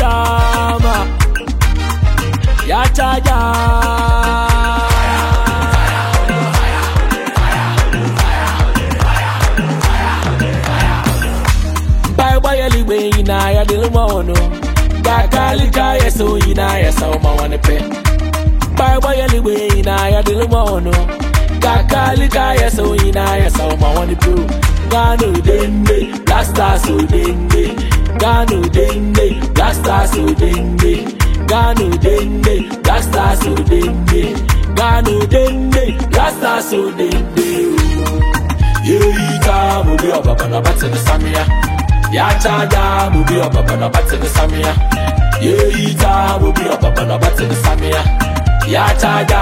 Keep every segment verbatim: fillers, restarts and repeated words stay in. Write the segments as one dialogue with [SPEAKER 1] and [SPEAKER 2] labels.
[SPEAKER 1] tama ya chaja bye bye liwe ina ya dilmono kakali kaya so ina ya so ma wane pe bye bye liwe ina ya dilmono kakali kaya so ina ya so ma wane pe gano dende blasta so dende gano dende blasta so dende gano dende blasta so dende gano dende blasta so dende yeita mubi obaba na batse samia ya chaja mubi obaba na batse samia yeita mubi obaba na batse samia ya chaja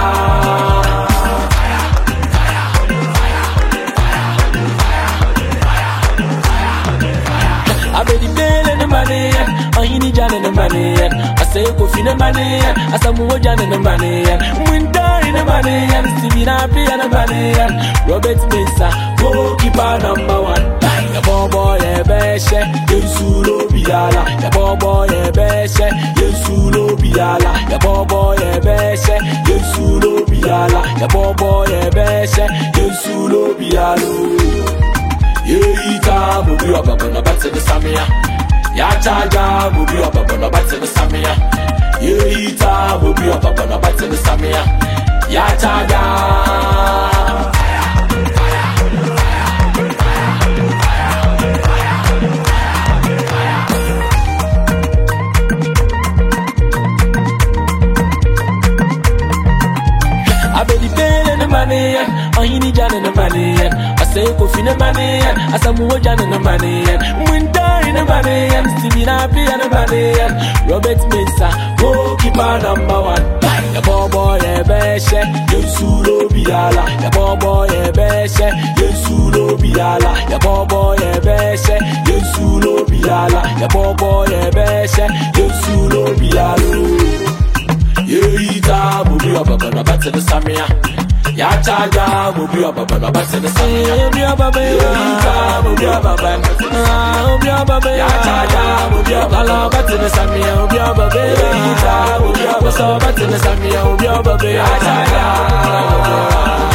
[SPEAKER 1] I be the bell in the money, I need Jan in the money, I say go fin the money, I say more Jan in the money, winter in the money, and Stevie Nappy and the money, Robert Mesa, goalkeeper number one. The boy, a beshe, Yesulo Biala, the boy, a beshe, Yesulo Biala, the boy, a beshe, Yesulo Biala, the boy, a beshe, Yesulo Bialo. Yeita mubi obaba na batse samia ya chaja mubi obaba na batse samia yeita mubi obaba na batse samia ya chaja I be the bell in the money, I need Jan in the money, I say go fin the money, I say more Jan in the money, winter in the money, and Stevie Nappy and the money, Robert Mesa, goalkeeper number one. The boy a beshe, Yesulo Biala, the boy a beshe, Yesulo Biala, the boy a beshe, Yesulo Biala, the boy a beshe, Yesulo Bialo. Yeita mubi obaba na batse samia ya chaja mubi obaba na batse samia mubi obaba yeita mubi obaba mubi obaba ya chaja mubi obaba na batse samia mubi obaba yeita mubi obaba so batse samia mubi obaba ya chaja